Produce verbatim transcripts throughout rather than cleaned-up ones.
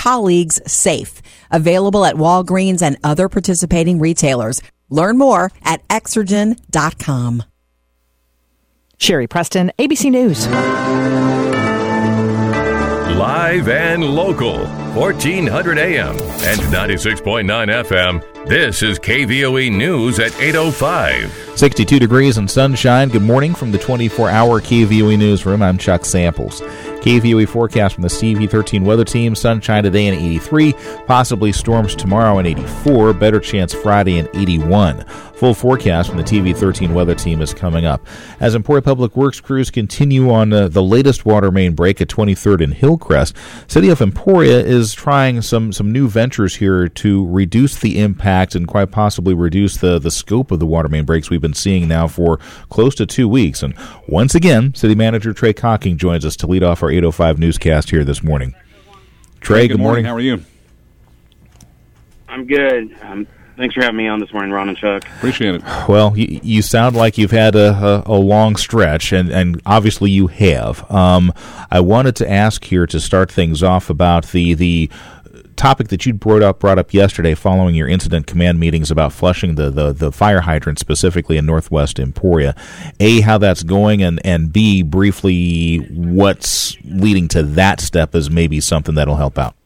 colleagues safe. Available at Walgreens and other participating retailers. Learn more at Exergen dot com. Sherry Preston, A B C News. Live and local, fourteen hundred A M and ninety-six point nine F M. This is K V O E News at eight oh five. sixty-two degrees and sunshine. Good morning from the twenty-four hour K V O E Newsroom. I'm Chuck Samples. K V O E forecast from the C V thirteen weather team. Sunshine today in eighty-three. Possibly storms tomorrow in eighty-four. Better chance Friday in eighty-one. Full forecast from the T V thirteen weather team is coming up. As Emporia Public Works crews continue on uh, the latest water main break at twenty-third and Hillcrest, City of Emporia is trying some, some new ventures here to reduce the impact and quite possibly reduce the, the scope of the water main breaks we've been seeing now for close to two weeks. And once again, City Manager Trey Cocking joins us to lead off our eight oh five newscast here this morning. Trey, hey, good, good morning. morning. How are you? I'm good. Um, thanks for having me on this morning, Ron and Chuck. Appreciate it. Well, you, you sound like you've had a, a, a long stretch, and, and obviously you have. Um, I wanted to ask here to start things off about the the topic that you brought up brought up yesterday following your incident command meetings about flushing the, the, the fire hydrant specifically in Northwest Emporia. A, how that's going, and, and B, briefly what's leading to that step as maybe something that'll help out.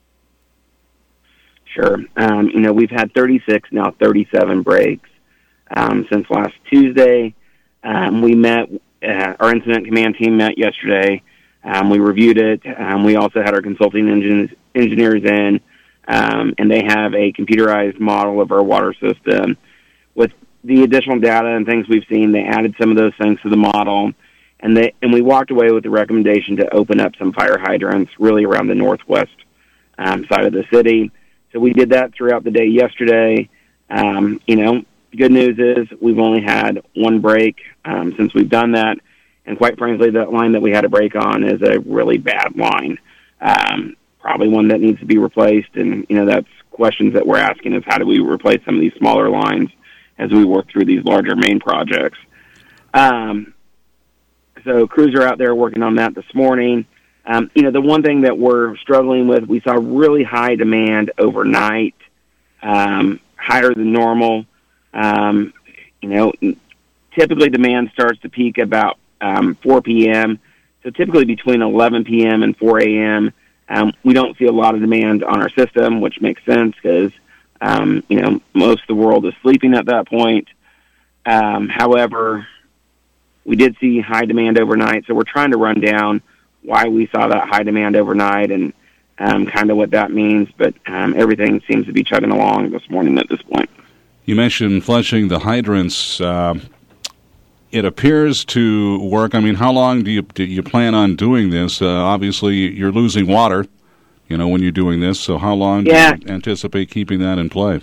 Sure. Um, you know, we've had thirty-six, now thirty-seven breaks um, since last Tuesday. Um, we met, uh, our incident command team met yesterday. Um, we reviewed it. Um, we also had our consulting engin- engineers in, um, and they have a computerized model of our water system. With the additional data and things we've seen, they added some of those things to the model, and they and we walked away with the recommendation to open up some fire hydrants really around the northwest um, side of the city. So we did that throughout the day yesterday. Um, you know, the good news is we've only had one break um, since we've done that. And quite frankly, that line that we had to break on is a really bad line. Um, probably one that needs to be replaced. And, you know, that's questions that we're asking is how do we replace some of these smaller lines as we work through these larger main projects. Um, so crews are out there working on that this morning. Um, you know, the one thing that we're struggling with, we saw really high demand overnight, um, higher than normal. Um, you know, typically demand starts to peak about um, four p.m., so typically between eleven p.m. and four a.m., um, we don't see a lot of demand on our system, which makes sense because, um, you know, most of the world is sleeping at that point. Um, however, we did see high demand overnight, so we're trying to run down why we saw that high demand overnight and um, kind of what that means, but um, everything seems to be chugging along this morning at this point. You mentioned flushing the hydrants. Uh, it appears to work. I mean, how long do you do you plan on doing this? Uh, obviously, you're losing water, you know, when you're doing this, so how long yeah. do you anticipate keeping that in play?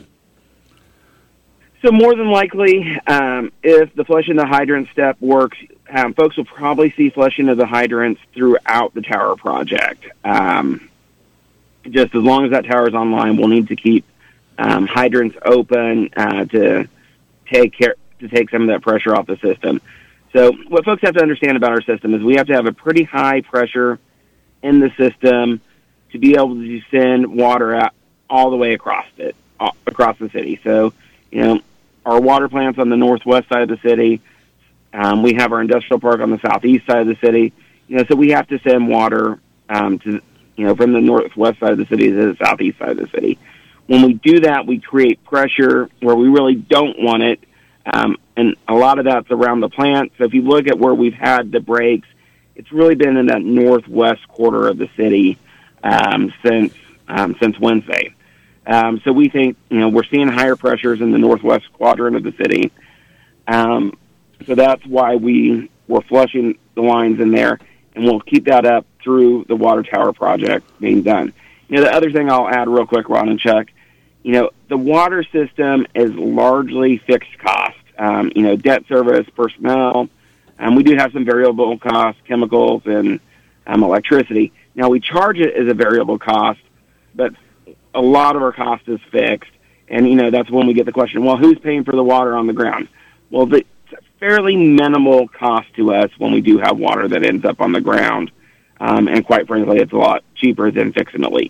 So more than likely, um, if the flushing the hydrant step works, um, folks will probably see flushing of the hydrants throughout the tower project. Um, just as long as that tower is online, we'll need to keep um, hydrants open uh, to take care to take some of that pressure off the system. So what folks have to understand about our system is we have to have a pretty high pressure in the system to be able to send water out all the way across it, across the city. So, you know, our water plant's on the northwest side of the city. Um, we have our industrial park on the southeast side of the city. You know, so we have to send water um, to, you know, from the northwest side of the city to the southeast side of the city. When we do that, we create pressure where we really don't want it, um, and a lot of that's around the plant. So if you look at where we've had the breaks, it's really been in that northwest quarter of the city um, since um, since Wednesday. Um, so we think, you know, we're seeing higher pressures in the northwest quadrant of the city. Um, so that's why we were flushing the lines in there, and we'll keep that up through the water tower project being done. You know, the other thing I'll add real quick, Ron and Chuck, you know, the water system is largely fixed cost. Um, you know, debt service, personnel. Um, we do have some variable costs, chemicals, and um, electricity. Now, we charge it as a variable cost, but a lot of our cost is fixed. And, you know, that's when we get the question, well, who's paying for the water on the ground? Well, it's a fairly minimal cost to us when we do have water that ends up on the ground. Um, and quite frankly, it's a lot cheaper than fixing a leak.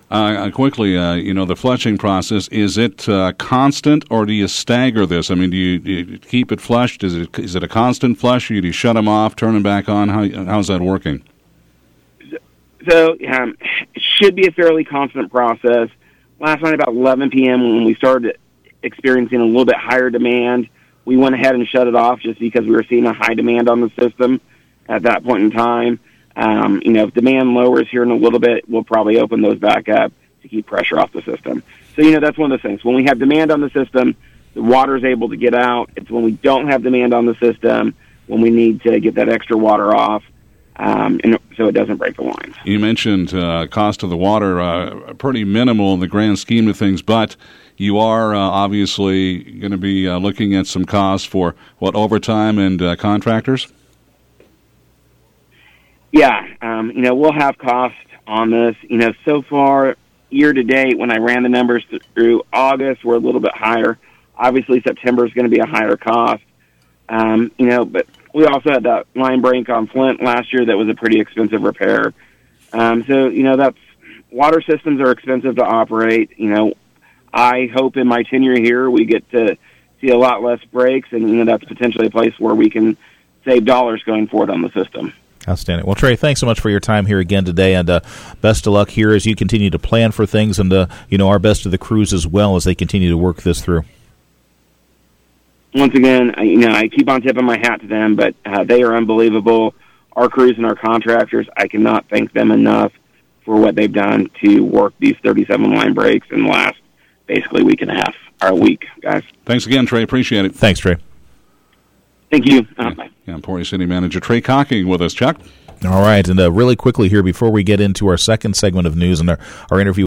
Uh, quickly, uh, you know, the flushing process, is it uh, constant or do you stagger this? I mean, do you, do you keep it flushed? Is it is it a constant flush or do you shut them off, turn them back on? How How's that working? So um, it should be a fairly constant process. Last night about eleven p.m. when we started experiencing a little bit higher demand, we went ahead and shut it off just because we were seeing a high demand on the system at that point in time. Um, you know, if demand lowers here in a little bit, we'll probably open those back up to keep pressure off the system. So, you know, that's one of the things. When we have demand on the system, the water is able to get out. It's when we don't have demand on the system, when we need to get that extra water off, um, and so it doesn't break the lines. You mentioned uh, cost of the water, uh, pretty minimal in the grand scheme of things, but you are uh, obviously going to be uh, looking at some costs for, what, overtime and uh, contractors? Yeah, um, you know, we'll have costs on this. You know, so far, year to date, when I ran the numbers through August, we're a little bit higher. Obviously, September is going to be a higher cost. Um, you know, but we also had that line break on Flint last year that was a pretty expensive repair. Um, so, you know, that's water systems are expensive to operate. You know, I hope in my tenure here we get to see a lot less breaks, and, you know, that's potentially a place where we can save dollars going forward on the system. Outstanding. Well, Trey, thanks so much for your time here again today, and uh, best of luck here as you continue to plan for things, and uh, you know, our best to the crews as well as they continue to work this through. Once again, I, you know, I keep on tipping my hat to them, but uh, they are unbelievable. Our crews and our contractors, I cannot thank them enough for what they've done to work these thirty-seven line breaks in the last basically week and a half, or a week, guys. Thanks again, Trey. Appreciate it. Thanks, Trey. Thank you. Uh, yeah, yeah, Emporia City Manager Trey Cocking with us. Chuck? All right, and uh, really quickly here before we get into our second segment of news and our, our interview